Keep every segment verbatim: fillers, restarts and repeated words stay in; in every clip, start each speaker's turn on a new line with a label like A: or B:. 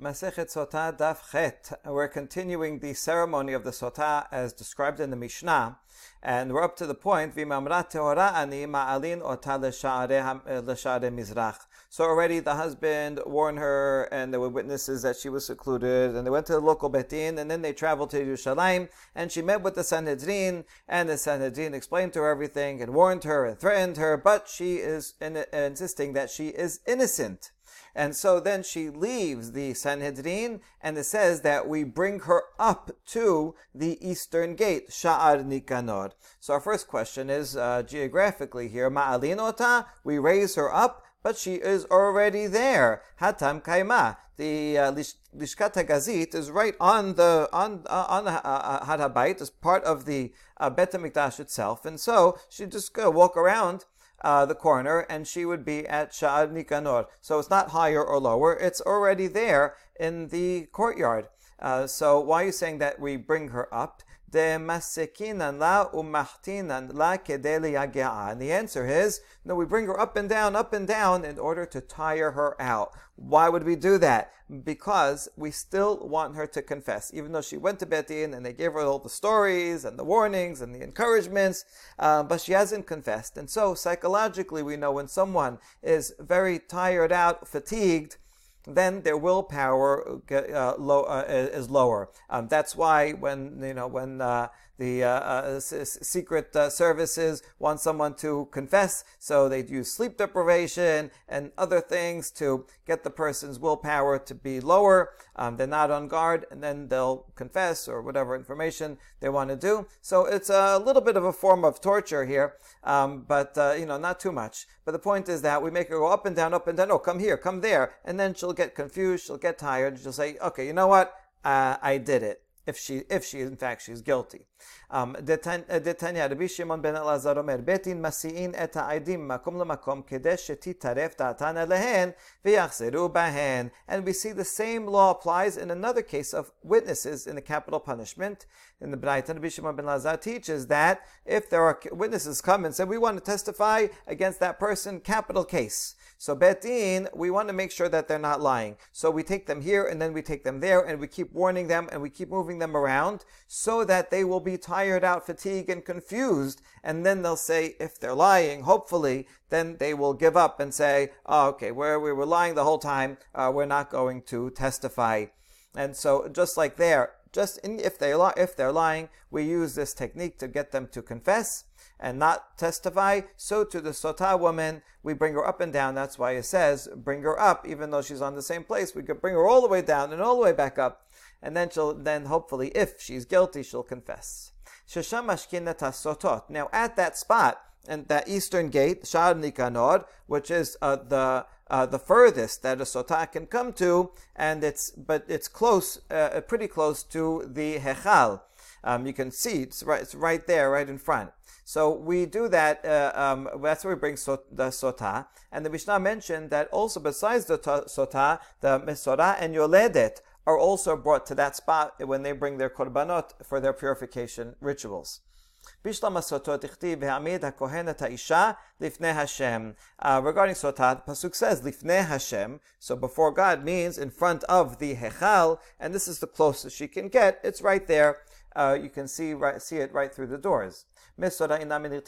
A: Masechet Sotah Daf Chet. We're continuing the ceremony of the Sotah as described in the Mishnah, and we're up to the point V'imamrat Tehora ani ma'alin ota l'sha'arei mizrach. So already the husband warned her, and there were witnesses that she was secluded, and they went to the local Beit Din, and then they traveled to Yerushalayim, and she met with the Sanhedrin, and the Sanhedrin explained to her everything, and warned her, and threatened her, but she is in, insisting that she is innocent. And so then she leaves the Sanhedrin, and it says that we bring her up to the eastern gate, Sha'ar Nikanor. So our first question is, uh, geographically here, Ma'alin ota, we raise her up, but she is already there. Hatam Kaima. The uh, Lishkat HaGazit is right on the on uh, on uh, uh, Har HaBayit, as part of the uh, Bet HaMikdash itself, and so she just go walk around Uh, the corner, and she would be at Sha'ar Nikanor. So it's not higher or lower, it's already there in the courtyard. Uh, so why are you saying that we bring her up? And the answer is, no, we bring her up and down, up and down in order to tire her out. Why would we do that? Because we still want her to confess. Even though she went to Beit Din and they gave her all the stories and the warnings and the encouragements, uh, but she hasn't confessed. And so psychologically we know when someone is very tired out, fatigued, then their willpower uh, low, uh, is lower. Um, that's why when you know when uh, the uh, uh, secret uh, services want someone to confess, so they use sleep deprivation and other things to get the person's willpower to be lower. Um, they're not on guard, and then they'll confess or whatever information they want to do. So it's a little bit of a form of torture here, um, but uh, you know, not too much. But the point is that we make her go up and down, up and down. Oh, come here, come there, and then she'll get confused. She'll get tired. She'll say, "Okay, you know what? Uh, I did it." If she, if she, in fact, she's guilty. Detanya, Rabbi Shimon ben Elazar omer, Betin masi'in et ha'edim makom lemakom kedesh shetitaref da'atan lehen v'yachzeru bahen. And we see the same law applies in another case of witnesses in the capital punishment. In the Braita, Rabbi Shimon ben Elazar teaches that if there are witnesses come and say, we want to testify against that person, capital case. So Beit Din, we want to make sure that they're not lying. So we take them here and then we take them there, and we keep warning them and we keep moving them around so that they will be tired out, fatigued, and confused. And then they'll say, if they're lying, hopefully, then they will give up and say, oh, okay, we're, we were lying the whole time. Uh, we're not going to testify. And so just like there, just in, if, they, if they're lying, we use this technique to get them to confess and not testify. So to the Sotah woman, we bring her up and down. That's why it says, bring her up, even though she's on the same place. We could bring her all the way down and all the way back up. And then she'll, then hopefully, if she's guilty, she'll confess. Shesham mashkinat hasotot. Now at that spot, and that eastern gate, Sha'ar Nikanor, which is uh, the uh, the furthest that a Sotah can come to, and it's but it's close, uh, pretty close to the Hechal. Um, you can see it's right, it's right there, right in front. So we do that, uh, um, that's where we bring so, the Sotah. And the Mishnah mentioned that also besides the Sotah, the Mesorah and Yoledet are also brought to that spot when they bring their korbanot for their purification rituals. Bishlam Sotot Ichtiv Ve'amid HaKohenet HaIsha Lifnei Hashem. Uh, regarding Sotah, the Pasuk says Lifnei Hashem, so before God means in front of the Hechal, and this is the closest she can get. It's right there. Uh, you can see right, see it right through the doors. Regarding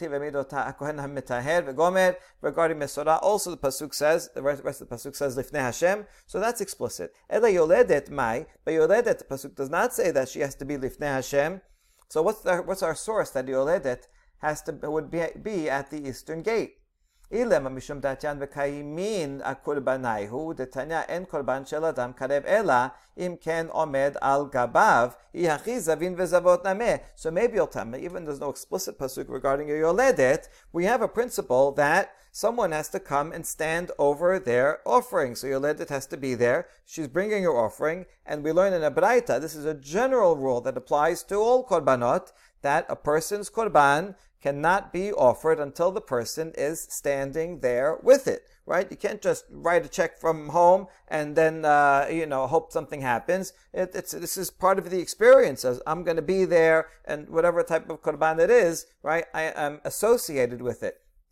A: Mesorah, also the pasuk says, the rest, rest of the pasuk says Lifnei Hashem, so that's explicit. Ela yoledet mai, but yoledet, the pasuk does not say that she has to be Lifnei Hashem. So what's the, what's our source that yoledet has to would be, be at the eastern gate? Ilema mishum datyan v'kaimin akurbanaihu detanya en korban shel adam karev ela im ken omed al gabav ihachi zavin vezavot nameh. So maybe you'll tell me, even there's no explicit pasuk regarding a yoledet, we have a principle that someone has to come and stand over their offering. So yoledet has to be there. She's bringing her offering, and we learn in a Braita, this is a general rule that applies to all korbanot, that a person's korban cannot be offered until the person is standing there with it, right? You can't just write a check from home and then, uh, you know, hope something happens. It, it's, this is part of the experience. As I'm going to be there, and whatever type of korban it is, right, I am associated with it.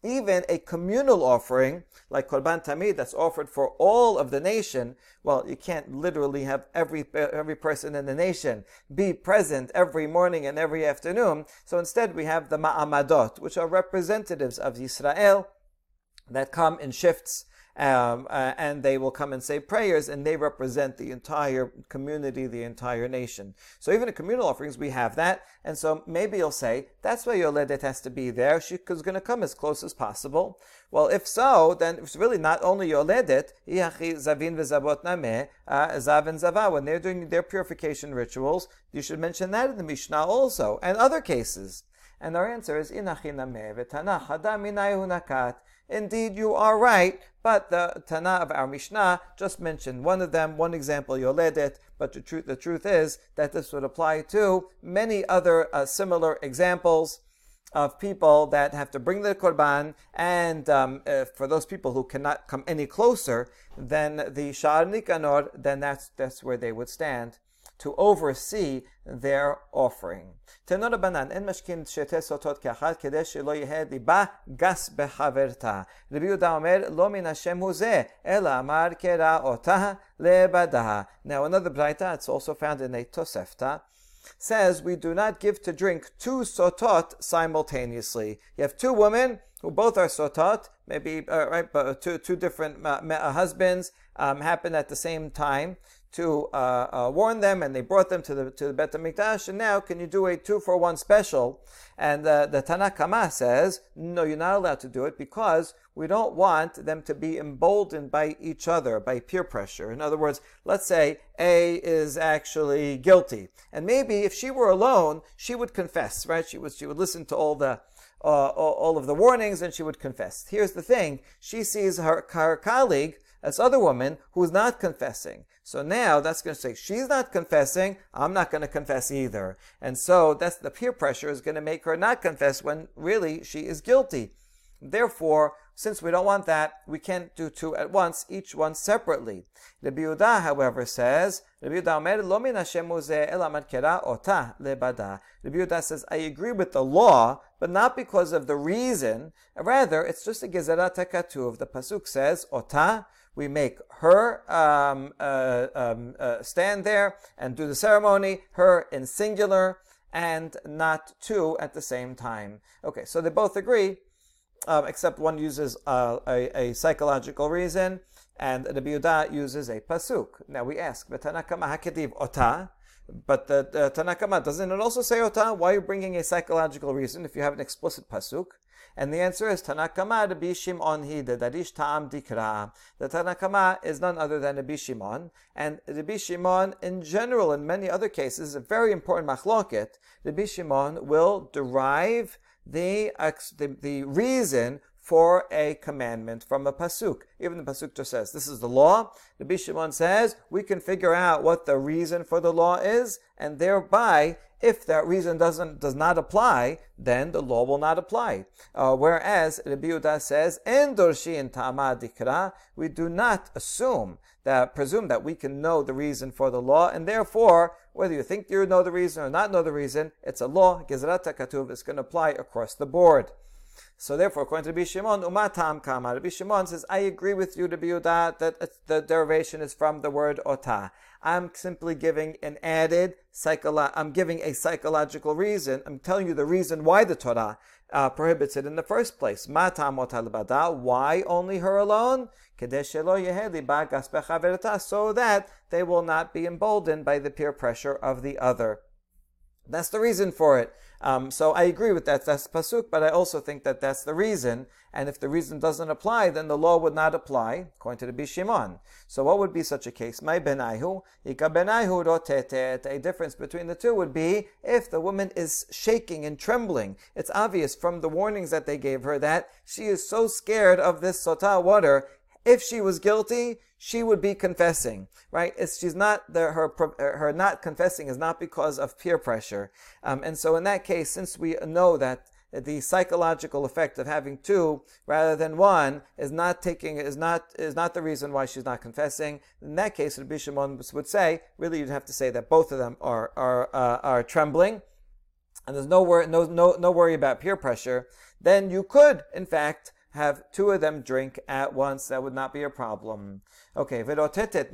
A: even a communal offering, like Korban Tamid, that's offered for all of the nation, well, you can't literally have every every person in the nation be present every morning and every afternoon. So instead we have the Ma'amadot, which are representatives of Yisrael that come in shifts, Um, uh, and they will come and say prayers, and they represent the entire community, the entire nation. So even in communal offerings, we have that, and so maybe you'll say, that's why Yoledet has to be there. She's going to come as close as possible. Well, if so, then it's really not only Yoledet, Zavin v'Zavot Nameh, Zav and Zava, when they're doing their purification rituals, you should mention that in the Mishnah also, and other cases. And our answer is, Inachi Nameh v'Tanach Hadam Minayu Nakat. Indeed, you are right, but the Tana of our Mishnah just mentioned one of them, one example, Yoledet, but the truth, the truth is that this would apply to many other uh, similar examples of people that have to bring the Korban, and um, uh, for those people who cannot come any closer than the Sha'ar Nikanor, then that's, that's where they would stand to oversee their offering. Tenor Banan, en mashkin shete sotot kachad kedei shelo yehed liba gas bechaverta. Rabbi Yehuda Omer, lo min Hashem hu zeh, ela amar kera otah lebadaha. Now another braita, it's also found in a Tosefta, says we do not give to drink two sotot simultaneously. You have two women who both are sotot, maybe uh, right, but two two different uh, husbands um, happen at the same time to uh, uh, warn them, and they brought them to the to the Bet HaMikdash, and now can you do a two for one special? And uh, the Tanna Kama says, no, you're not allowed to do it because we don't want them to be emboldened by each other, by peer pressure. In other words, let's say A is actually guilty, and maybe if she were alone, she would confess, right? She would she would listen to all the uh, all, all of the warnings, and she would confess. Here's the thing: she sees her her colleague, this other woman, who's not confessing. So now that's going to say, she's not confessing, I'm not going to confess either. And so that's the peer pressure is going to make her not confess when really she is guilty. Therefore, since we don't want that, we can't do two at once, each one separately. Rabbi Yehuda, however, says, Rabbi Yehuda Omer, lo min Hashem hu zeh ela man kera otah lebada. Rabbi Yehuda says, I agree with the law, but not because of the reason. Rather, it's just a gezerat hakatuv. The pasuk says, otah, we make her um, uh, um, uh, stand there and do the ceremony, her in singular, and not two at the same time. Okay, so they both agree, um, except one uses uh, a, a psychological reason, and Rabbi Yehuda uses a pasuk. Now we ask, Tanna Kama hakediv otah, but the, the Tanna Kama, doesn't it also say otah? Why are you bringing a psychological reason if you have an explicit pasuk? And the answer is Tanna Kama Rabbi Shimon hi de darish ta'am dikra. The Tanna Kama is none other than Rabbi Shimon, and Rabbi Shimon, in general, in many other cases, is a very important machloket. Rabbi Shimon will derive the the, the reason for a commandment from a pasuk. Even the pasuk just says, this is the law. Rabbi Shimon says, we can figure out what the reason for the law is, and thereby, if that reason doesn't does not apply, then the law will not apply. Uh, whereas Rabbi Yehuda says, "En dorshin ta'ama dikra," we do not assume that presume that we can know the reason for the law, and therefore, whether you think you know the reason or not know the reason, it's a law. Gezerat hakatuv is going to apply across the board. So therefore, according to Rabbi Shimon, umatam kama. Rabbi Shimon says, I agree with you, Rabbi Yehuda, that the derivation is from the word otah. I'm simply giving an added psycholo- I'm giving a psychological reason. I'm telling you the reason why the Torah uh, prohibits it in the first place. Matam otah lebada. Why only her alone? Kedei shelo yeheh liba gas bechaverta, so that they will not be emboldened by the peer pressure of the other. That's the reason for it. Um, so I agree with that. That's pasuk, but I also think that that's the reason. And if the reason doesn't apply, then the law would not apply, according to Rabbi Shimon. So what would be such a case? My benaihu, ika benaihu rotetet. A difference between the two would be if the woman is shaking and trembling. It's obvious from the warnings that they gave her that she is so scared of this sotah water. If she was guilty, she would be confessing, right? It's, she's not, the, her, her not confessing is not because of peer pressure. Um, and so in that case, since we know that the psychological effect of having two rather than one is not taking, is not, is not the reason why she's not confessing, in that case, Rabbi Shimon would say, really you'd have to say that both of them are, are, uh, are trembling. and there's no worry, no, no, no worry about peer pressure, then you could, in fact, have two of them drink at once. That would not be a problem. Okay. Further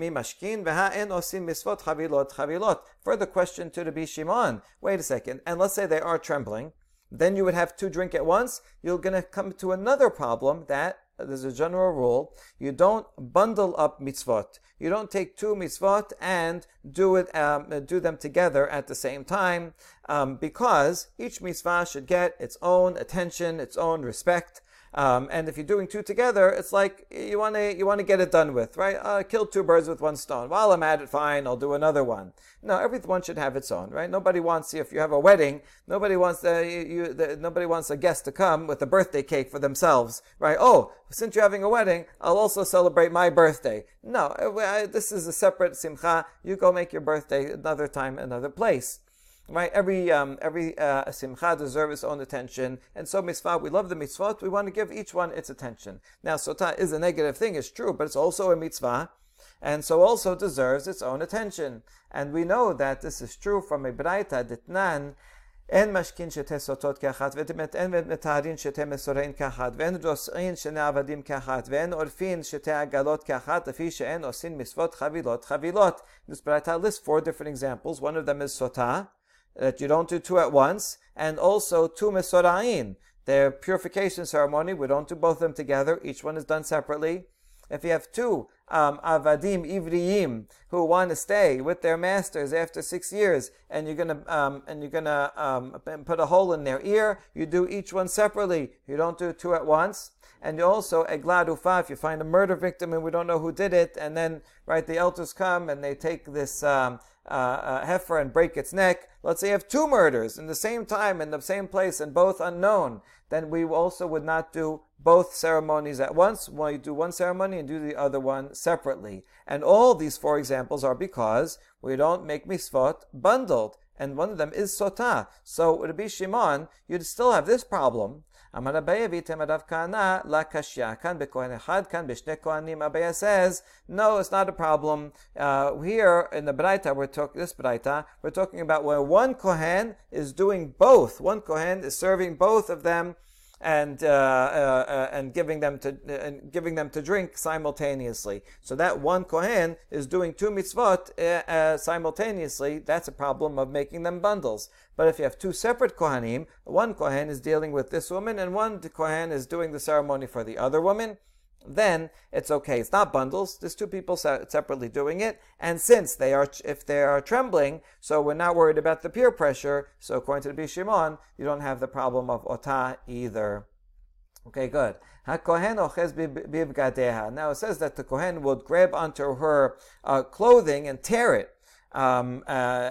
A: question to Rabbi Shimon. Wait a second. And let's say they are trembling. Then you would have two drink at once. You're going to come to another problem that there's a general rule. You don't bundle up mitzvot. You don't take two mitzvot and do it, um, do them together at the same time, um, because each mitzvah should get its own attention, its own respect. Um, and if you're doing two together, it's like you want to you want to get it done with, right? Uh, kill two birds with one stone. While I'm at it, fine, I'll do another one. No, everyone should have its own, right? Nobody wants, if you have a wedding, nobody wants the, you, the, nobody wants a guest to come with a birthday cake for themselves, right? Oh, since you're having a wedding, I'll also celebrate my birthday. No, I, this is a separate simcha. You go make your birthday another time, another place. Right, every um, every uh, simcha deserves its own attention, and so mitzvah. We love the mitzvot. We want to give each one its attention. Now, sotah is a negative thing, it's true, but it's also a mitzvah, and so also deserves its own attention. And we know that this is true from a braita ditnan. En mashkin shete sotot kachat, en metarin shete mesorein kachat, ve'en ros'in shene avadim kachat, ve'en orfin shete agalot kachat, afi she'en osin mitzvot chavilot chavilot. This braita lists four different examples. One of them is sotah, that you don't do two at once, and also two mesora'in, their purification ceremony. We don't do both of them together. Each one is done separately. If you have two um, avadim ivriyim who want to stay with their masters after six years, and you're gonna um, and you're gonna um, put a hole in their ear, you do each one separately. You don't do two at once. And you also eglad ufa, if you find a murder victim and we don't know who did it, and then right the elders come and they take this um, uh, uh, heifer and break its neck. Let's say you have two murders in the same time in the same place and both unknown. Then we also would not do both ceremonies at once. Well, you do one ceremony and do the other one separately. And all these four examples are because we don't make mitzvot bundled. And one of them is sotah. So Rabbi Shimon, you'd still have this problem. Amar Abaye v'tem Rav Kahana la kashya. Kan bekohen echad, kan b'shnei kohanim. Abaye says, no, it's not a problem. Uh, here in the Braita, we're talking this Braita, we're talking about where one kohen is doing both. One kohen is serving both of them and uh, uh, uh, and giving them to uh, and giving them to drink simultaneously. So that one kohen is doing two mitzvot uh, uh, simultaneously. That's a problem of making them bundles. But if you have two separate kohanim, one kohen is dealing with this woman and one kohen is doing the ceremony for the other woman, then it's okay. It's not bundles. There's two people separately doing it. And since they are, if they are trembling, so we're not worried about the peer pressure. So according to the Bishimon, you don't have the problem of otah either. Okay, good. HaKohen ochez bivgadeha. Now it says that the Kohen would grab onto her uh, clothing and tear it. Um,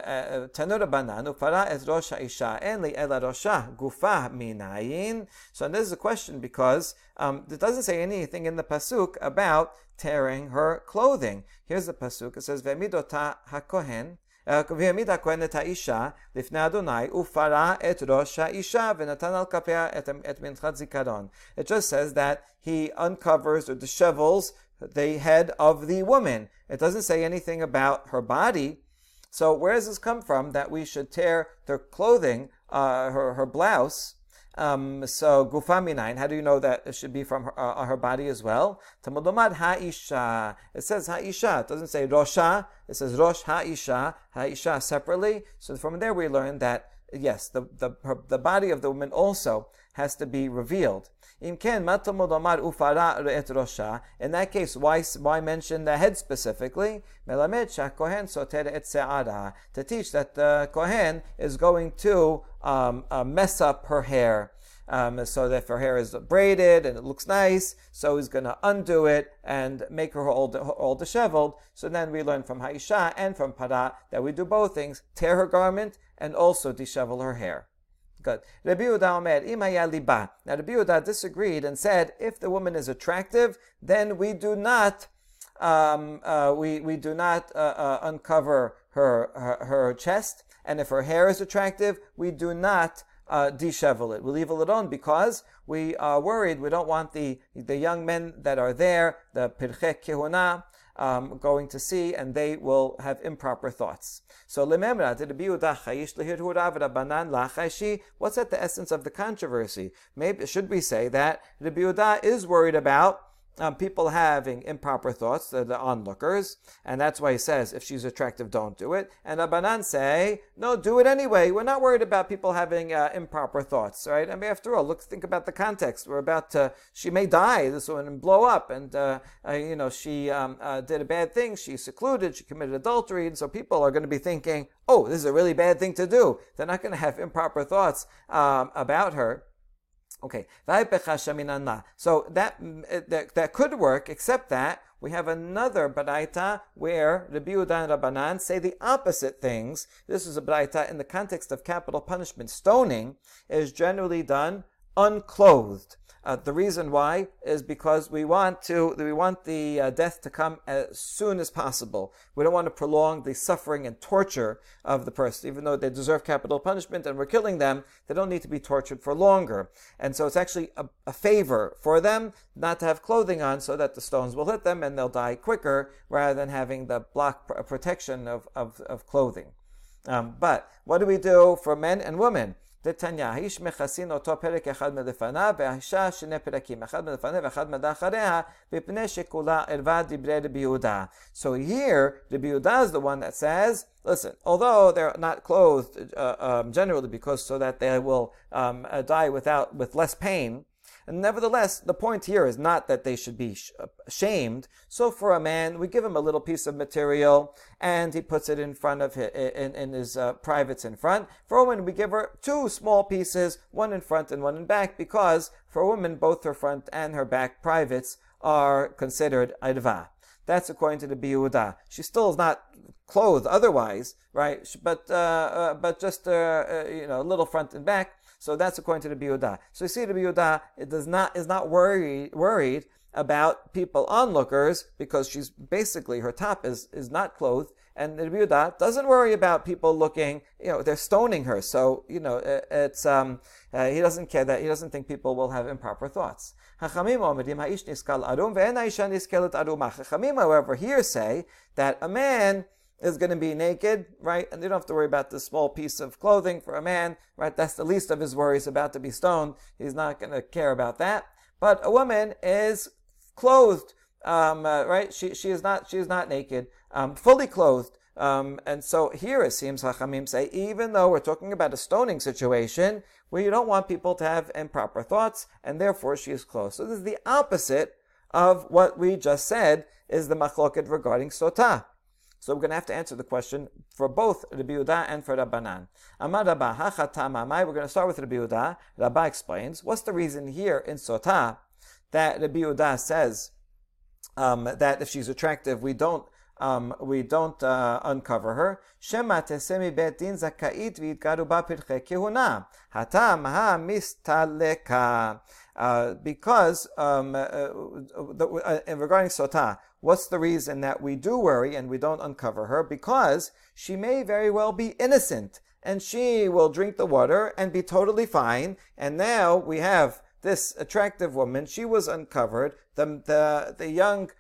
A: Tanura banan ufara es rosh ha'isha en li ela rosha gufa minayin. So this is a question because um, it doesn't say anything in the pasuk about tearing her clothing. Here's the pasuk. It says ve'midota hakohen ve'mid hakohen et ha'isha lifnei Adonai ufara et rosh ha'isha ve'natan al kapea et et minchat zikaron. It just says that he uncovers or dishevels the head of the woman. It doesn't say anything about her body. So where does this come from that we should tear their clothing, uh, her her blouse? Um, so gufa minayin. How do you know that it should be from her, uh, her body as well? Talmud lomad ha'isha. It says ha'isha. It doesn't say rosha. It says rosh ha'isha. Ha'isha separately. So from there we learn that yes, the the her, the body of the woman also has to be revealed. In that case, why why mention the head specifically? To teach that the Kohen is going to um, uh, mess up her hair. Um, so that if her hair is braided and it looks nice, so he's going to undo it and make her all, all disheveled. So then we learn from Ha'isha and from Para that we do both things, tear her garment and also dishevel her hair. Good. Rabbi Yehuda Omer, Im haya liba. Now Rabbi Yehuda disagreed and said, if the woman is attractive, then we do not, um, uh, we we do not uh, uh, uncover her, her her chest, and if her hair is attractive, we do not uh, dishevel it. We leave it alone because we are worried. We don't want the the young men that are there, the pirchei kehuna, um, going to see, and they will have improper thoughts. So, what's at the essence of the controversy? Maybe should we say that Rabbi Yehuda is worried about Um, people having improper thoughts, the, the onlookers, and that's why he says, if she's attractive, don't do it. And Rabbanan say, no, do it anyway. We're not worried about people having uh, improper thoughts, right? I mean, after all, look, think about the context. We're about to, she may die, this woman, and blow up, and, uh, uh, you know, she um, uh, did a bad thing, she's secluded, she committed adultery, and so people are going to be thinking, oh, this is a really bad thing to do. They're not going to have improper thoughts um, about her. Okay, so that, that that could work, except that we have another baraita where Rabbi Yehuda and Rabbanan say the opposite things. This is a baraita in the context of capital punishment. Stoning is generally done unclothed. Uh, the reason why is because we want to we want the uh, death to come as soon as possible. We don't want to prolong the suffering and torture of the person. Even though they deserve capital punishment and we're killing them, they don't need to be tortured for longer. And so it's actually a, a favor for them not to have clothing on, so that the stones will hit them and they'll die quicker, rather than having the block pr- protection of, of, of clothing. Um, but what do we do for men and women? דתניא, האיש מכסין אותו פרק אחד מלפניו, והאישה שני פרקים, אחד מלפניו ואחד מאחריה, מפני שכולה ערווה דברי רבי יהודה. So here, Rabbi Yehuda is the one that says, listen, although they're not clothed uh, um, generally because so that they will um, uh, die without with less pain, and nevertheless, the point here is not that they should be shamed. So for a man, we give him a little piece of material, and he puts it in front of his, in, in his uh, privates in front. For a woman, we give her two small pieces, one in front and one in back, because for a woman, both her front and her back privates are considered irva. That's according to the Rabbi Yehuda. She still is not clothed otherwise, right? But uh, uh, but just uh, uh, you know, a little front and back. So that's according to the Rabbi Yehuda. So you see, the Rabbi Yehuda it does not is not worried worried about people onlookers, because she's basically, her top is is not clothed, and the Rabbi Yehuda doesn't worry about people looking. You know, they're stoning her, so you know it, it's um uh, he doesn't care that he doesn't think people will have improper thoughts. Chachamim, however, here say that a man is going to be naked, right? And you don't have to worry about this small piece of clothing for a man, right? That's the least of his worries, about to be stoned. He's not going to care about that. But a woman is clothed, um, uh, right? She she is not she is not naked, um, fully clothed. Um, and so here it seems Chachamim say, even though we're talking about a stoning situation where you don't want people to have improper thoughts, and therefore she is clothed. So this is the opposite of what we just said is the machloket regarding sotah. So we're going to have to answer the question for both Rabbi Yehuda and for Rabbanan. Amar Rabba, we're going to start with Rabbi Yehuda. Rabba explains, what's the reason here in Sotah that Rabbi Yehuda says um, that if she's attractive, we don't um, we don't uh, uncover her. Shema tesemi bet din zakait v'yitgaru ba pirchei kehuna. Hatam ha mistaleka. Uh, because um, uh, the, uh, regarding Sotah, what's the reason that we do worry and we don't uncover her? Because she may very well be innocent, and she will drink the water and be totally fine. And now we have this attractive woman. She was uncovered. The the the young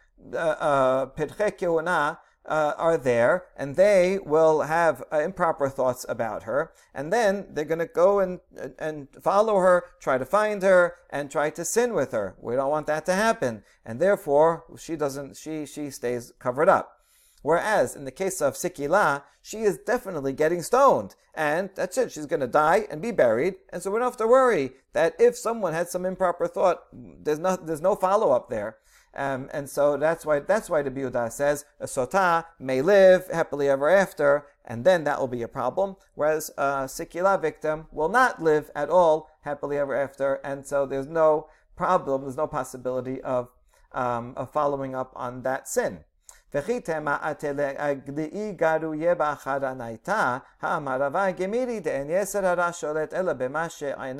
A: Pirchei Kehuna Uh, are there, and they will have uh, improper thoughts about her, and then they're going to go and and follow her, try to find her, and try to sin with her. We don't want that to happen, and therefore she doesn't. She she stays covered up. Whereas in the case of Sikila, she is definitely getting stoned, and that's it. She's going to die and be buried, and so we don't have to worry that if someone had some improper thought, there's no there's no follow up there. Um, and so that's why that's why the Rabbi Yehuda says a sotah may live happily ever after, and then that will be a problem. Whereas a sikila victim will not live at all happily ever after, and so there's no problem, there's no possibility of um, of following up on that sin. And if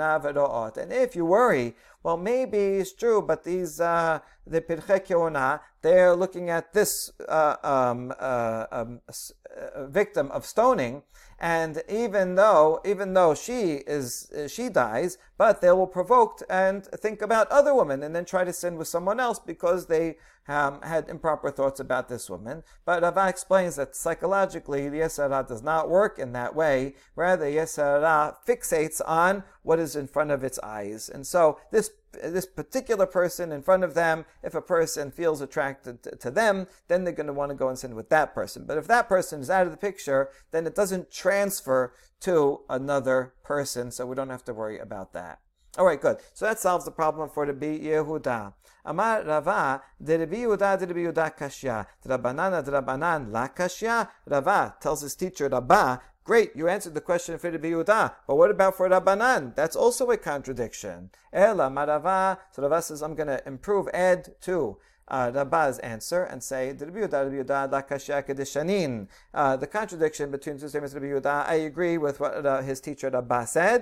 A: you worry, well, maybe it's true, but these uh, the Pirchei Kehuna, they're looking at this uh, um, uh, um, uh, victim of stoning, and even though even though she is she dies, but they will provoke and think about other women, and then try to sin with someone else because they um, had improper thoughts about this woman. But Rava explains that psychologically, the Yetzer Hara does not work in that way. Rather, Yetzer Hara fixates on what is in front of its eyes, and so this. This particular person in front of them, if a person feels attracted to, to them, then they're going to want to go and sin with that person. But if that person is out of the picture, then it doesn't transfer to another person, so we don't have to worry about that. All right, good. So that solves the problem for Rabbi Yehuda. Amar Rava, de Rabbi Yehuda, de Rabbi Yehuda kashya, Drabanan, Drabanan la kashya. Rava tells his teacher Rabba, great, you answered the question for Rabbi Yehuda, but what about for Rabbanan? That's also a contradiction. Ela Marava, so Rava says, I'm going to improve, add to uh, Rabba's answer and say, Rabbi Yehuda, Rabbi Yehuda, la kashya kedeshanin. Uh, the contradiction between two statements of Rabbi Yehuda, I agree with what uh, his teacher Rabba said,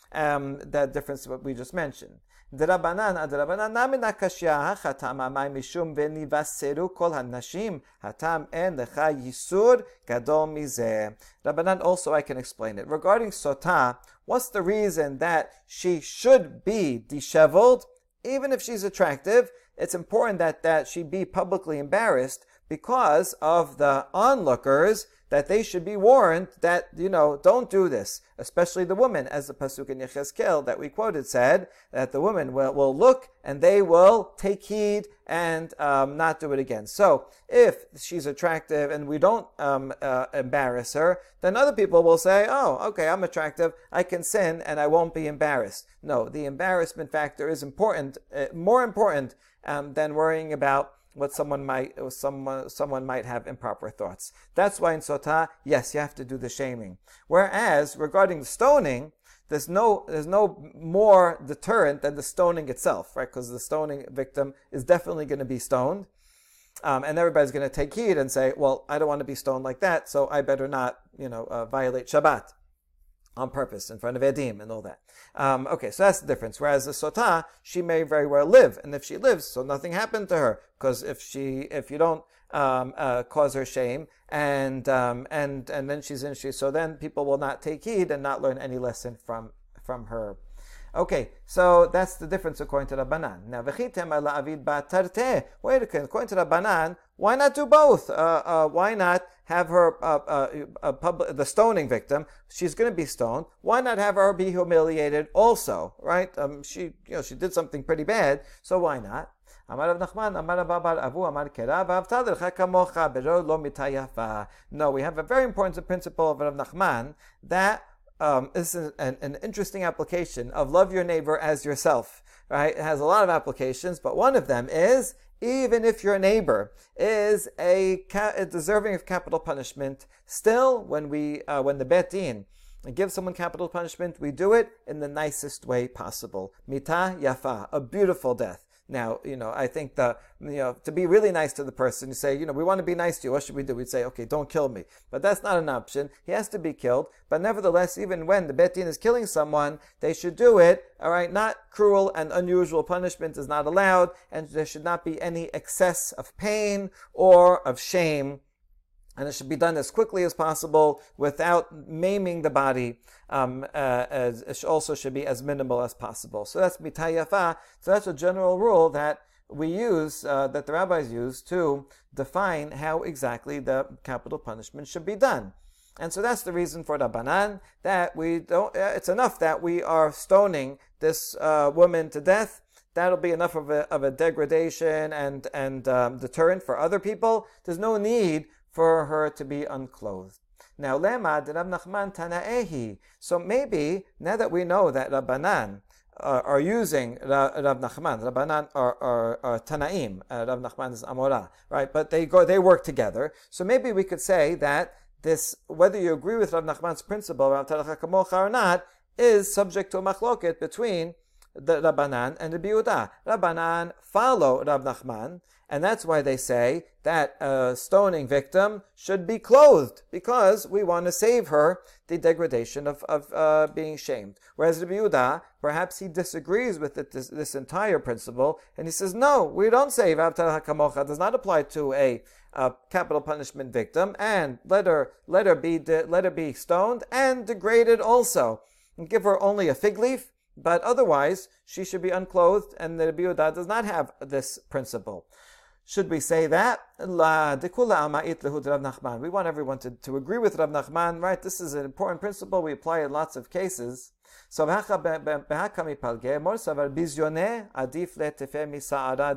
A: um, that difference what we just mentioned. Drabanan, Drabanan, namina kashya hachatam amay mishum venivaseru kol hanashim hatam en lecha yisur gadol mizeh. Drabanan, also I can explain it. Regarding Sotah, what's the reason that she should be disheveled? Even if she's attractive, it's important that, that she be publicly embarrassed because of the onlookers, that they should be warned that, you know, don't do this, especially the woman, as the pasuk in Yechezkel that we quoted said, that the women will, will look and they will take heed and um, not do it again. So, if she's attractive and we don't um, uh, embarrass her, then other people will say, oh, okay, I'm attractive, I can sin and I won't be embarrassed. No, the embarrassment factor is important, uh, more important um, than worrying about what someone might someone someone might have improper thoughts. That's why in Sotah, yes, you have to do the shaming. Whereas regarding the stoning, there's no there's no more deterrent than the stoning itself, right? Because the stoning victim is definitely going to be stoned, um, and everybody's going to take heed and say, "Well, I don't want to be stoned like that, so I better not, you know, uh, violate Shabbat on purpose in front of Edim and all that." Um, okay, so that's the difference. Whereas the Sotah, she may very well live, and if she lives, so nothing happened to her, because if she, if you don't um, uh, cause her shame, and um, and and then she's in, she, so then people will not take heed and not learn any lesson from from her. Okay, so that's the difference according to Rabbanan. Now, v'chitem ala avid ba'tarteh. Wait a second, according to Rabbanan, why not do both? Uh, uh, why not have her, uh, uh, uh, pub- the stoning victim, she's going to be stoned. Why not have her be humiliated also, right? Um, she, you know, she did something pretty bad, so why not? Amar Rav Nachman, Amar Abba bar Avu, Amar Kera, V'avta l'cha kamocha, bero lo mitayafa. No, we have a very important principle of Rav Nachman that Um, this is an, an interesting application of love your neighbor as yourself, right? It has a lot of applications, but one of them is, even if your neighbor is a, ca- a deserving of capital punishment, still, when we, uh, when the Bet Din give someone capital punishment, we do it in the nicest way possible. Mita yafa, a beautiful death. Now, you know, I think the, you know, to be really nice to the person, you say, you know, we want to be nice to you. What should we do? We'd say, okay, don't kill me. But that's not an option. He has to be killed. But nevertheless, even when the Bet Din is killing someone, they should do it, all right? Not cruel and unusual punishment is not allowed, and there should not be any excess of pain or of shame. And it should be done as quickly as possible without maiming the body. Um, uh, as, it also should be as minimal as possible. So that's mitayafa. So that's a general rule that we use, uh, that the rabbis use to define how exactly the capital punishment should be done. And so that's the reason for Rabbanan, that we don't, uh, it's enough that we are stoning this uh, woman to death. That'll be enough of a, of a degradation and, and um, deterrent for other people. There's no need for her to be unclothed. Now, lema de Rav Nachman tana'ehi. So maybe, now that we know that Rabbanan uh, are using Ra- Rav Nachman, Rabbanan are, are, are Tanaim, uh, Rav Nachman is Amorah, right? But they go, they work together. So maybe we could say that this, whether you agree with Rav Nachman's principle, Rav Talach Kamocha or not, is subject to a machloket between the Rabbanan and the Yehuda. Rabbanan follow Rav Nachman, and that's why they say that a stoning victim should be clothed, because we want to save her the degradation of, of uh, being shamed. Whereas Rabbi Yehuda, perhaps he disagrees with it, this, this entire principle, and he says, no, we don't say V'avtal hakamocha does not apply to a uh, capital punishment victim, and let her let her be de- let her be stoned and degraded also, and give her only a fig leaf. But otherwise, she should be unclothed, and the Rabbi Yehuda does not have this principle. Should we say that? La dekula ama'it lehud Rav Nachman. We want everyone to, to agree with Rav Nachman, right? This is an important principle. We apply it in lots of cases. So v'hacha behaka mipalge mor savar bizyoneh adif letefe misa'ara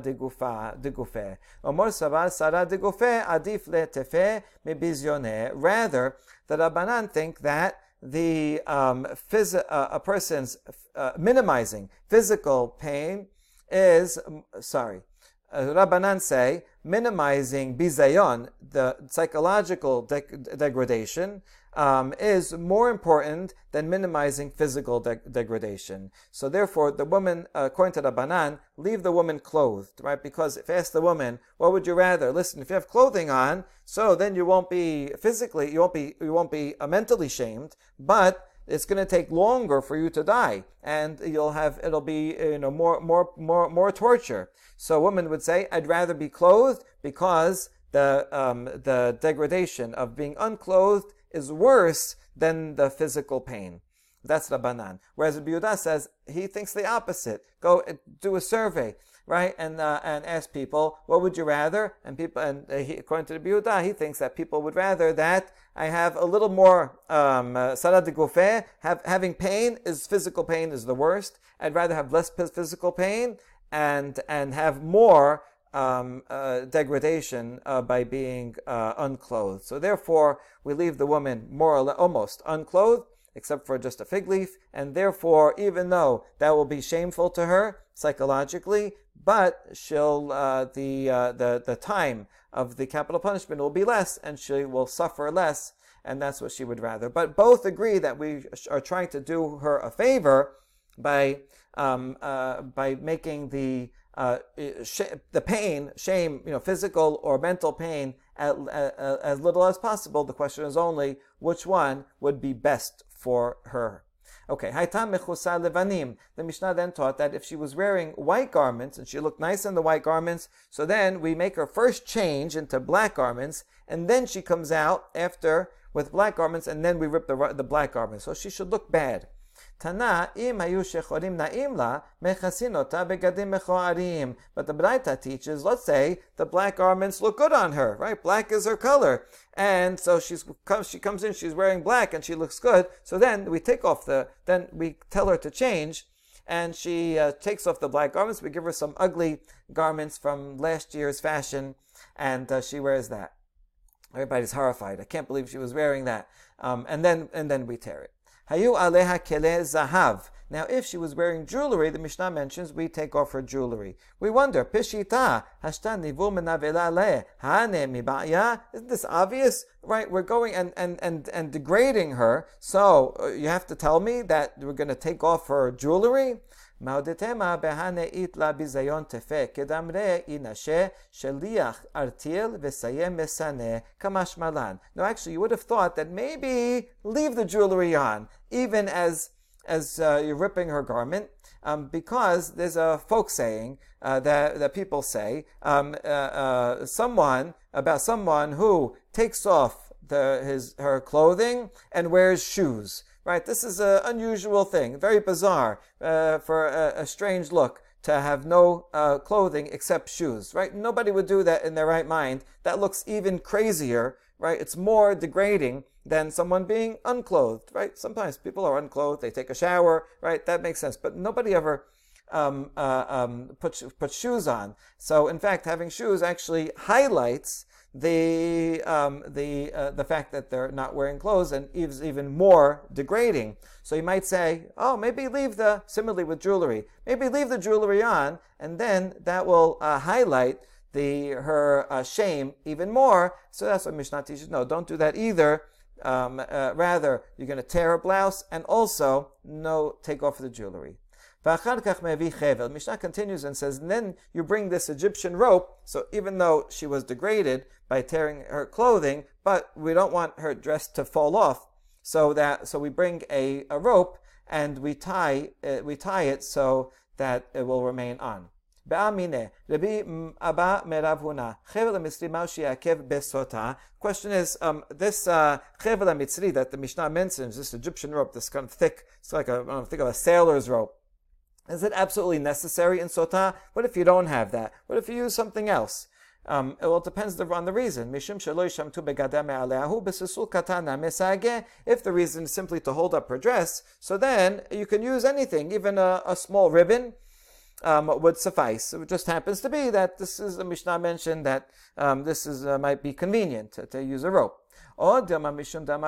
A: degufe. Or mor savar sara degufe adif letefe mibizyoneh. Rather, the Rabbanan think that the um, phys- uh, a person's uh, minimizing physical pain is sorry. Uh, Rabbanan say minimizing bizayon, the psychological de- degradation, um, is more important than minimizing physical de- degradation. So therefore, the woman, uh, according to Rabbanan, leave the woman clothed, right? Because if ask the woman, what would you rather? Listen, if you have clothing on, so then you won't be physically, you won't be, you won't be uh, mentally shamed, but it's going to take longer for you to die, and you'll have, it'll be, you know, more, more, more, more torture. So a woman would say, I'd rather be clothed because the, um, the degradation of being unclothed is worse than the physical pain. That's Rabbanan. Whereas Rabbi Yehuda says, he thinks the opposite. Go do a survey, right? And, uh, and ask people, what would you rather? And people, and uh, he, according to Rabbi Yehuda, he thinks that people would rather that I have a little more Sara de Gufeh. Have having pain is physical pain is the worst. I'd rather have less physical pain and and have more um, uh, degradation uh, by being uh, unclothed. So therefore, we leave the woman more or less, almost unclothed, except for just a fig leaf. And therefore, even though that will be shameful to her psychologically, but she'll uh, the uh, the the time of the capital punishment will be less, and she will suffer less, and that's what she would rather. But both agree that we are trying to do her a favor by um, uh, by making the uh, sh- the pain, shame, you know, physical or mental pain, as, as, as little as possible. The question is only which one would be best for her. Okay, Haitam mechusa levanim. The Mishnah then taught that if she was wearing white garments and she looked nice in the white garments, so then we make her first change into black garments, and then she comes out after with black garments, and then we rip the the black garments. So she should look bad. Tana im hayu shechorim na'im la mechasin ota begadim mechoarim. But the Braita teaches, let's say the black garments look good on her, right? Black is her color, and so she's she comes in, she's wearing black, and she looks good. So then we take off the, then we tell her to change, and she uh, takes off the black garments. We give her some ugly garments from last year's fashion, and uh, she wears that. Everybody's horrified. I can't believe she was wearing that. Um, and then and then we tear it. Hayu aleha kele zahav. Now, if she was wearing jewelry, the Mishnah mentions we take off her jewelry. We wonder, Pishita, hashta nivu menavela le, hane mibaya. Isn't this obvious? Right, we're going and, and, and, and degrading her. So, uh, you have to tell me that we're going to take off her jewelry? Maudetema behane itla bizayon tefe, kedamre inashe sheliach artil vesayem mesane kamash malan. No, actually, you would have thought that maybe leave the jewelry on, even as as uh, you're ripping her garment, um, because there's a folk saying uh, that that people say um, uh, uh, someone about someone who takes off the his her clothing and wears shoes. Right, this is an unusual thing, very bizarre uh, for a, a strange look to have no uh, clothing except shoes. Right, nobody would do that in their right mind. That looks even crazier. Right, it's more degrading than someone being unclothed. Right, sometimes people are unclothed, they take a shower. Right, that makes sense. But nobody ever um, uh, um, put put shoes on. So in fact, having shoes actually highlights the um, the uh, the fact that they're not wearing clothes, and is even more degrading. So you might say, oh, maybe leave the, similarly with jewelry, maybe leave the jewelry on, and then that will uh, highlight the her uh, shame even more. So that's what Mishnah teaches. No, don't do that either. Um, uh, rather, you're going to tear her blouse, and also no, take off the jewelry. Mishnah continues and says, and then you bring this Egyptian rope, so even though she was degraded by tearing her clothing, but we don't want her dress to fall off, so that so we bring a, a rope and we tie uh, we tie it so that it will remain on. Question is, um, this uh, chevel mitzri that the Mishnah mentions, this Egyptian rope, this kind of thick, it's like a, I don't think of a sailor's rope. Is it absolutely necessary in sotah? What if you don't have that? What if you use something else? Um, well, it depends on the reason. If the reason is simply to hold up her dress, so then you can use anything, even a, a small ribbon um, would suffice. It just happens to be that this is, the Mishnah mentioned that um, this is uh, might be convenient to, to use a rope. Or do we say that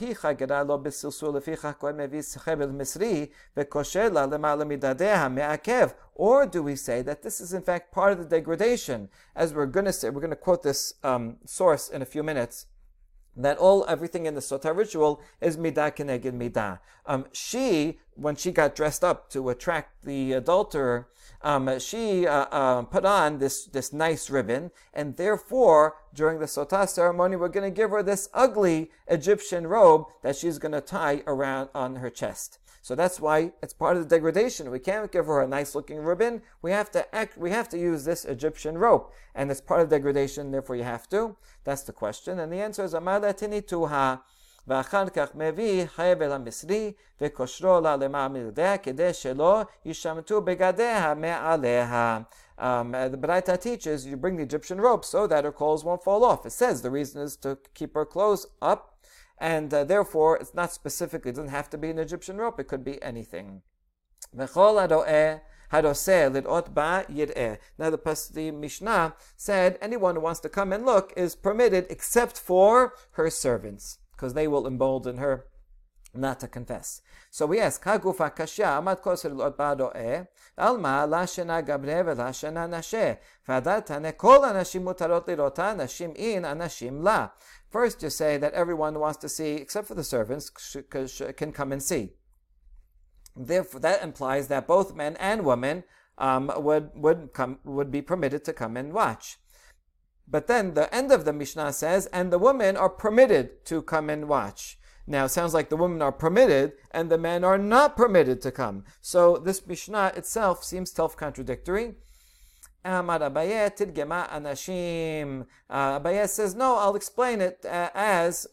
A: this is in fact part of the degradation? As we're going to say, we're going to quote this um, source in a few minutes, that all, everything in the sotah ritual is midah keneged midah. Um, she, when she got dressed up to attract the adulterer, um, she uh, uh, put on this, this nice ribbon, and therefore, during the sotah ceremony, we're going to give her this ugly Egyptian robe that she's going to tie around on her chest. So that's why it's part of the degradation. We can't give her a nice looking ribbon. We have to act, we have to use this Egyptian rope. And it's part of degradation, therefore you have to. That's the question. And the answer is, Amar tuha. ואחר כך מביא חבל המצרי וקושרו לה למעלה מגדיה כדי שלא ישמטו בגדיה מעליה. Um, the Baraita teaches you bring the Egyptian rope so that her clothes won't fall off. It says the reason is to keep her clothes up, and uh, therefore it's not specifically, it doesn't have to be an Egyptian rope, it could be anything. וכל הרואה Hadoseh lidot ba yir'eh. Now the, the Mishnah said anyone who wants to come and look is permitted except for her servants, because they will embolden her not to confess. So we ask, Hagufa kashya amad koser lidot ba ro'eh alma la shena gabre vela shena nashe v'adatane kol anashim mutarot lirota nashim in anashim la. First you say that everyone who wants to see, except for the servants, can come and see. Therefore, that implies that both men and women um, would would come would be permitted to come and watch. But then the end of the Mishnah says, and the women are permitted to come and watch. Now, it sounds like the women are permitted and the men are not permitted to come. So this Mishnah itself seems self-contradictory. Amar Abaye tidgema anashim. Abaye says, no, I'll explain it uh, as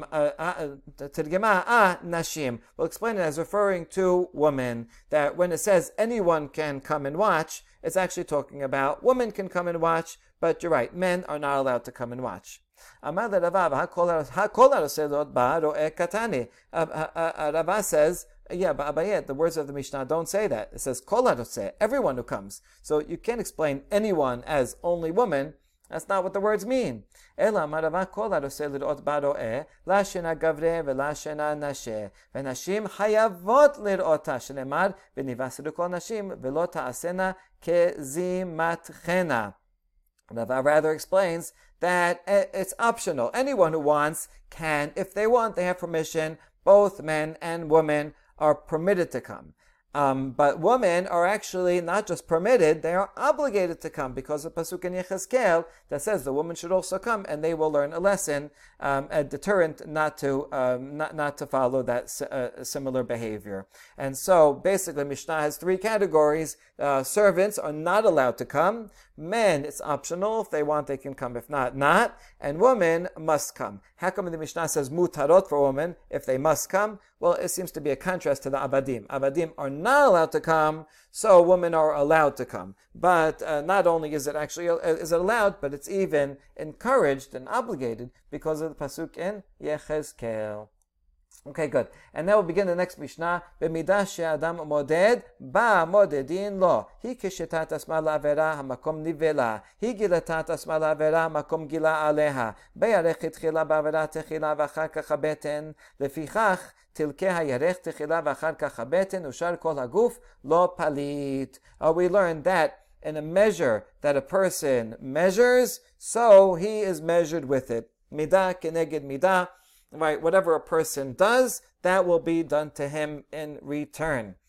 A: tidgema a nashim. We'll explain it as referring to women. That when it says anyone can come and watch, it's actually talking about women can come and watch, but you're right, men are not allowed to come and watch. Amar Rava says, yeah, but Abayet, the words of the Mishnah don't say that. It says, Kol haroseh, everyone who comes. So you can't explain anyone as only woman. That's not what the words mean. Ela marava kol haroseh lirot ba ro'eh, la shena gavre ve'la shena nashe, ve'nashim hayavot lirota, shenemar, ve'nivasiru kol nashim, ve'lo ta'asena kezimatchena. Rava rather explains that it's optional. Anyone who wants can, if they want, they have permission. Both men and women are permitted to come. Um, but women are actually not just permitted, they are obligated to come, because of Pasuk in Yechezkel that says the woman should also come and they will learn a lesson, um, a deterrent not to um, not, not to follow that uh, similar behavior. And so basically Mishnah has three categories. Uh, servants are not allowed to come. Men, it's optional. If they want, they can come. If not, not. And women must come. How come the Mishnah says mutarot for women if they must come? Well, it seems to be a contrast to the abadim. Abadim are not allowed to come, so women are allowed to come. But uh, not only is it actually uh, is it allowed, but it's even encouraged and obligated because of the pasuk in Yechezkel. Okay, good. And now we'll begin the next Mishnah. B'midah she'adam moded, ba modedin lo. Hi kishetat asma la'avera hamakom nivela. Hi gilatat asma la'avera hamakom gila aleha. Beyarech tchila ba'avera techila v'achar kach habeten. Lefichach tilke hayarech techila v'achar kach habeten. Ushar kol haguf lo palit. Uh, we learned that in a measure that a person measures, so he is measured with it. Midah keneged midah. Right, whatever a person does, that will be done to him in return.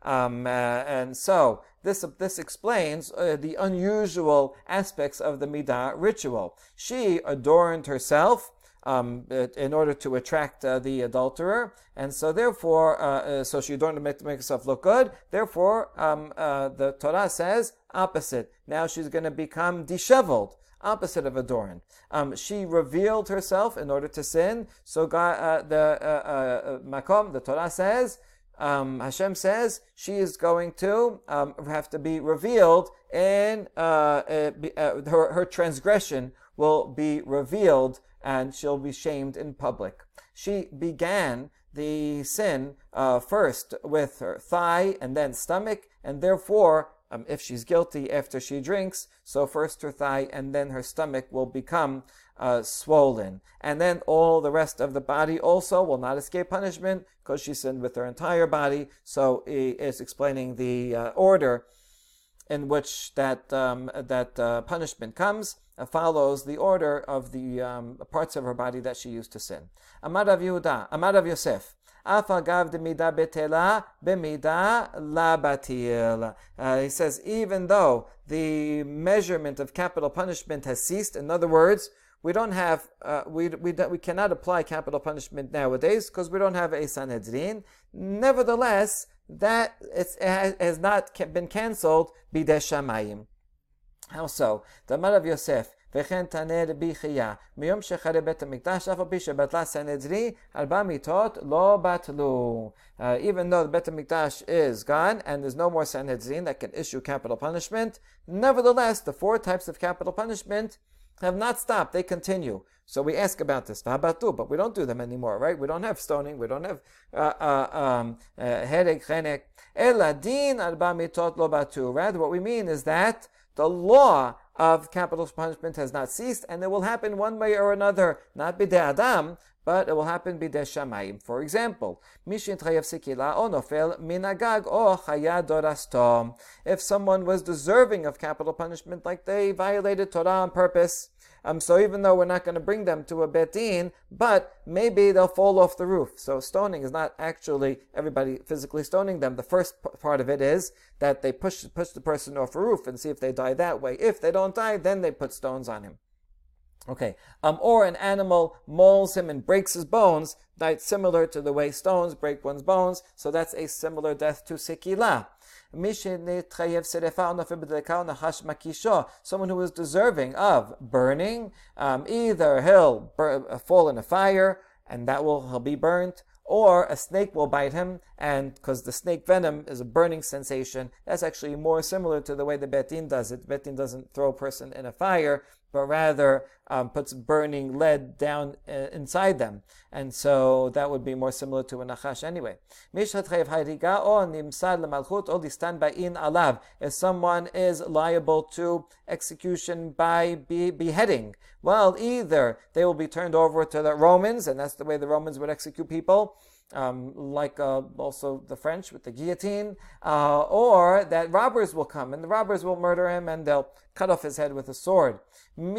A: Um, uh, and so this this explains uh, the unusual aspects of the midah ritual. She adorned herself um, in order to attract uh, the adulterer, and so therefore, uh, uh, so she adorned to make, to make herself look good. Therefore, um, uh, the Torah says opposite. Now she's going to become disheveled. Opposite of adorned. Um, she revealed herself in order to sin. So God, uh, the uh, uh, Makom, the Torah says, um, Hashem says, she is going to um, have to be revealed, and uh, uh, uh, her, her transgression will be revealed, and she'll be shamed in public. She began the sin uh, first with her thigh and then stomach, and therefore, Um, if she's guilty after she drinks, so first her thigh and then her stomach will become uh, swollen. And then all the rest of the body also will not escape punishment because she sinned with her entire body. So he is explaining the uh, order in which that um, that uh, punishment comes, uh, follows the order of the um, parts of her body that she used to sin. Amar Rav Yehuda, Amar Rav Yosef. Afagav de midah betela b'midah la batil. He says, even though the measurement of capital punishment has ceased, in other words, we don't have, uh, we we we cannot apply capital punishment nowadays because we don't have a Sanhedrin. Nevertheless, that it's, it has not been cancelled bidei shamayim. How so? The Amar Rav Yosef. וכן תענה רבי חייא, מיום שחרב בית המקדש, אף על פי שבטלה סנהדרין, ארבע מיתות לא בטלו. Even though the Beit HaMikdash is gone, and there's no more Sanhedrin that can issue capital punishment, nevertheless, the four types of capital punishment have not stopped. They continue. So we ask about this, but we don't do them anymore, right? We don't have stoning, we don't have hereg, chenek. Ela din arba mitot lo batu. Rather, what we mean is that the law of capital punishment has not ceased, and it will happen one way or another, not bidei Adam, but it will happen bidei Shamayim. For example, mishin trayev sikila o nofel minagag o chaya dorastom. If someone was deserving of capital punishment, like they violated Torah on purpose, Um, so even though we're not going to bring them to a bet din, but maybe they'll fall off the roof. So stoning is not actually everybody physically stoning them. The first p- part of it is that they push push the person off a roof and see if they die that way. If they don't die, then they put stones on him. Okay. Um, or an animal mauls him and breaks his bones, died similar to the way stones break one's bones. So that's a similar death to Sekilah. Someone who is deserving of burning, um, either he'll bur- fall in a fire and that will he'll be burnt, or a snake will bite him, and because the snake venom is a burning sensation, that's actually more similar to the way the Bet Din does it. Bet Din doesn't throw a person in a fire, but rather um, puts burning lead down uh, inside them. And so that would be more similar to a nachash anyway. If someone is liable to execution by be- beheading, well, either they will be turned over to the Romans, and that's the way the Romans would execute people, Um, like uh, also the French with the guillotine, uh, or that robbers will come, and the robbers will murder him, and they'll cut off his head with a sword. And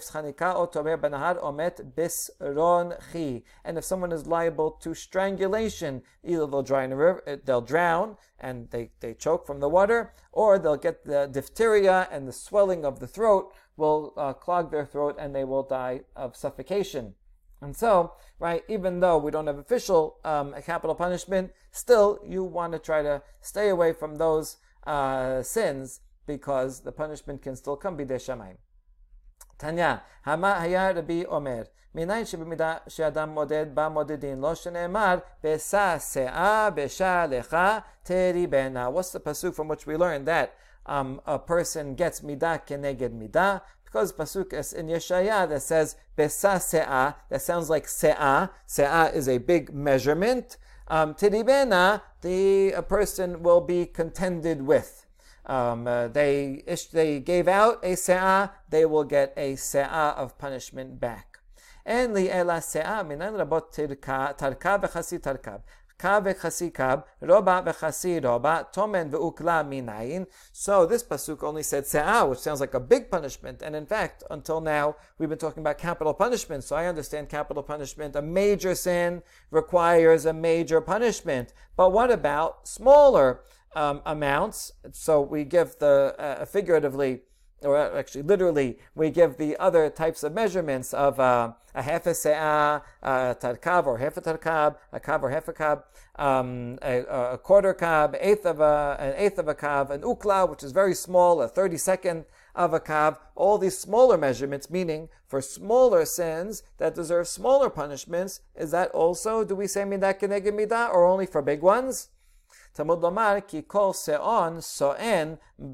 A: if someone is liable to strangulation, either they'll dry in a river, they'll drown, and they, they choke from the water, or they'll get the diphtheria, and the swelling of the throat will uh, clog their throat, and they will die of suffocation. And so, right, even though we don't have official um, capital punishment, still you want to try to stay away from those uh, sins, because the punishment can still come bidei shamayim. Tanya, Hama haya Rabbi Omer, minayin shebimidah she'adam moded ba modedin lo shene'emar besa se'a besha lecha teri bena. What's the pasuk from which we learn that um, a person gets midah keneged midah? Because pasuk is in Yeshaya that says besa se'ah, that sounds like se'ah. Se'ah is a big measurement. Um, Tiribena, the a person will be contended with. Um, uh, they they gave out a se'ah, they will get a se'ah of punishment back. And li ela se'ah minan rabot tarka v'chasi tarkab. So this pasuk only said se'ah, which sounds like a big punishment. And in fact, until now, we've been talking about capital punishment. So I understand capital punishment. A major sin requires a major punishment. But what about smaller um, amounts. So we give the, uh, figuratively, or actually literally, we give the other types of measurements of uh, a half a se'ah, a tarkab or half a tarkab, a kab or half a kab, um, a, a quarter kab, eighth of a, an eighth of a kab, an ukla, which is very small, a thirty-second of a kab. All these smaller measurements, meaning for smaller sins that deserve smaller punishments, is that also, do we say midah keneged midah, or only for big ones? Talmud lomar ki kol se'on so'en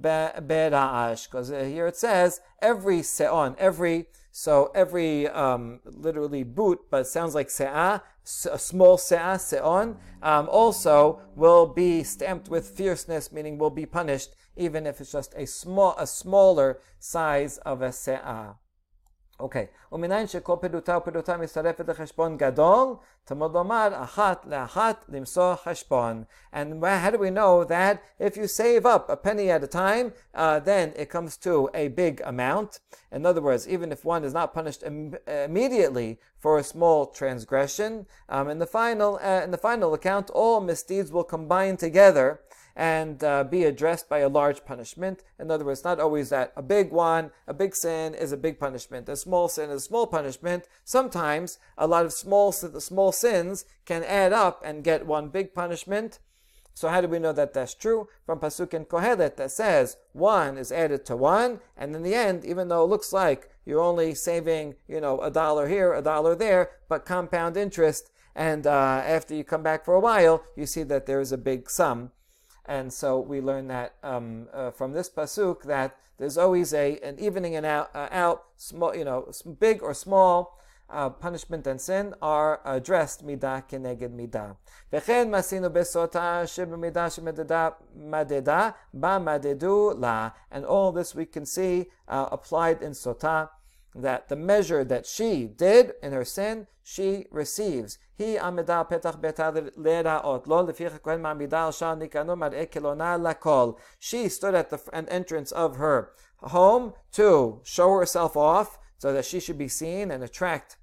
A: bera'ash, because here it says every se'on, every, so every, um, literally boot, but it sounds like se'ah, a small se'ah, se'on, um, also will be stamped with fierceness, meaning will be punished, even if it's just a small, a smaller size of a se'ah. Okay. ומניין שכל פדותה ופדותה מצטרפת לחשבון גדול, תלמוד לומר אחת לאחת למסור חשבון. And how do we know that if you save up a penny at a time, uh, then it comes to a big amount? In other words, even if one is not punished im- immediately for a small transgression, um, in the final uh, in the final account, all misdeeds will combine together and uh, be addressed by a large punishment. In other words, not always that a big one, a big sin is a big punishment. A small sin is a small punishment. Sometimes a lot of small small sins can add up and get one big punishment. So how do we know that that's true? From Pasuk in Kohelet that says one is added to one, and in the end, even though it looks like you're only saving, you know, a dollar here, a dollar there, but compound interest, and uh, after you come back for a while, you see that there is a big sum. And so we learn that um, uh, from this pasuk that there's always a an evening and out, uh, out small, you know, big or small uh, punishment and sin are addressed midah keneged midah. V'chen masinu besota sheb'midah shemededa madeda ba'madedu la. And all this we can see uh, applied in sotah, that the measure that she did in her sin, she receives. He amida petach beta leraot lo leficha kohen ma'amida al shal nikanu mar'eh kelona lakol. She stood at the an entrance of her home to show herself off, so that she should be seen and attract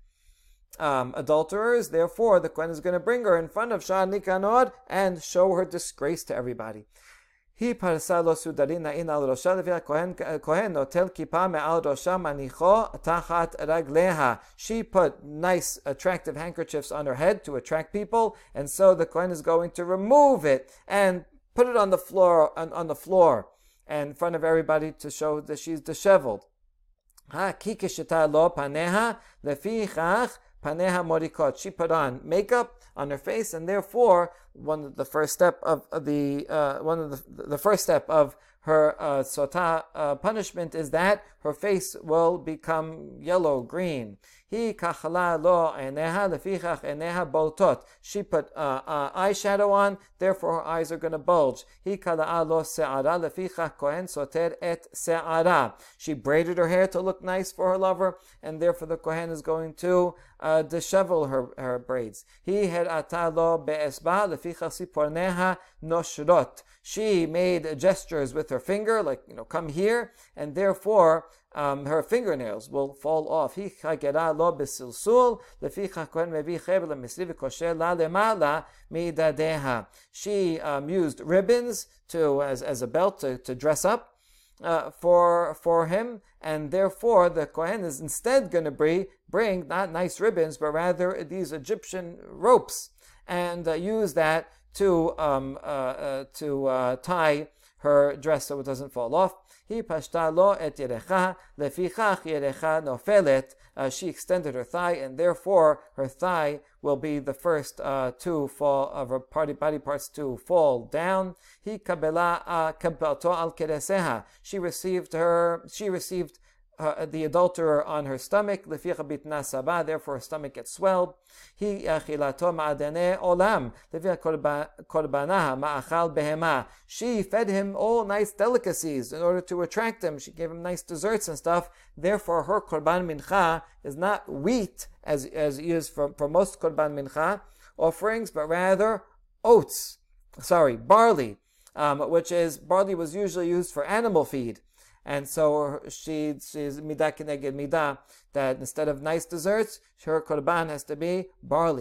A: um, adulterers. Therefore, the kohen is going to bring her in front of shal nikanor and show her disgrace to everybody. He parsa lo sudarina in al rosha levia kohen kohen notel kippah me'al rosha manicho tachat ragleha. She put nice, attractive handkerchiefs on her head to attract people, and so the kohen is going to remove it and put it on the floor on, on the floor in front of everybody to show that she's disheveled. Ha ki kishita lo paneha lefichach paneha morikot. She put on makeup on her face, and therefore one of the first step of the uh, one of the the first step of her uh, sotah uh, punishment is that her face will become yellow green. He kachala lo eneha lefichach eneha boltot. She put uh, uh, eyeshadow on, therefore her eyes are going to bulge. He kala'a lo se'ara lefichach kohen soter et se'ara. She braided her hair to look nice for her lover, and therefore the kohen is going to uh, dishevel her, her braids. He had ata lo be'esba lefichach siporneha noshrot. She made gestures with her finger, like, you know, come here, and therefore um, her fingernails will fall off. He chagera lo besilsul lefichach kohen mevi chevel lemisri v'kosher la lemala midadeha. She um, used ribbons to as as a belt to, to dress up uh, for for him, and therefore the kohen is instead going to bring bring not nice ribbons, but rather these Egyptian ropes, and uh, use that to um, uh, uh, to uh, tie her dress so it doesn't fall off. He pashta lo et yerecha lefichach yerecha nofelet. She extended her thigh, and therefore her thigh will be the first uh, to fall of her body body parts to fall down. He kabela kabelto al kereseha. She received her. She received. Uh, the adulterer on her stomach, leficha bitna sabah, therefore her stomach gets swelled. He achilato ma'adene olam, leficha korbanaha ma'achal behema. She fed him all nice delicacies in order to attract him. She gave him nice desserts and stuff. Therefore, her korban mincha is not wheat as as used for for most korban mincha offerings, but rather oats. Sorry, barley, um, which is barley was usually used for animal feed. And so she, she's midah keneged midah, that instead of nice desserts, her korban has to be barley.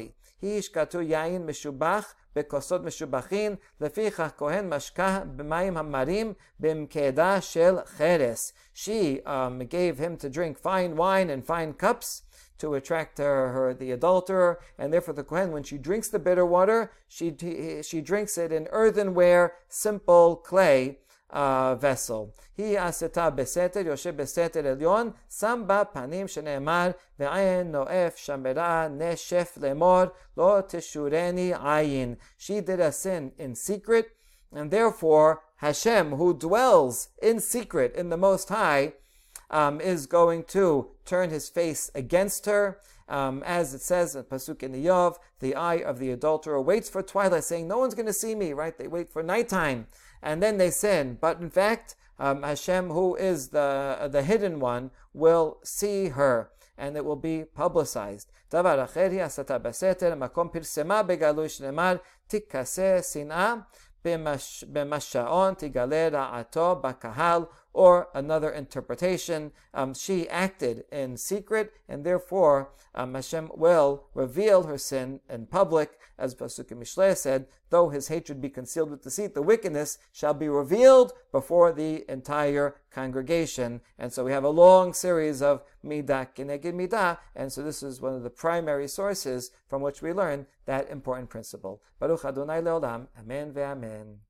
A: Hi ishkatu yain meshubach bekosot meshubachin lefichach kohen mashkah b'mayim hamarim b'mkeda shel cheres. She um, gave him to drink fine wine and fine cups to attract her, her the adulterer, and therefore the Kohen, when she drinks the bitter water, she she drinks it in earthenware, simple clay uh, vessel. Hi aseta beseter yoshe beseter elyon samba panim sheneemar ve'ayin noef shamera neshef lemor lo teshureni ayin. She did a sin in secret, and therefore Hashem, who dwells in secret in the Most High, Um, is going to turn his face against her. Um, as it says in Pasuk in Iyov, the eye of the adulterer waits for twilight, saying, no one's going to see me, right? They wait for nighttime, and then they sin. But in fact, um, Hashem, who is the, the hidden one, will see her, and it will be publicized. Davar acher hi asata beseter, makom pirsema begalui shnemar, tikase sin'a, b'mashaon tigale ra'ato bakahal. Or another interpretation, um, she acted in secret, and therefore um, Hashem will reveal her sin in public, as Pasuk in Mishlei said, though his hatred be concealed with deceit, the wickedness shall be revealed before the entire congregation. And so we have a long series of midah keneged midah, and so this is one of the primary sources from which we learn that important principle. Baruch Adonai Leolam, Amen ve'Amen.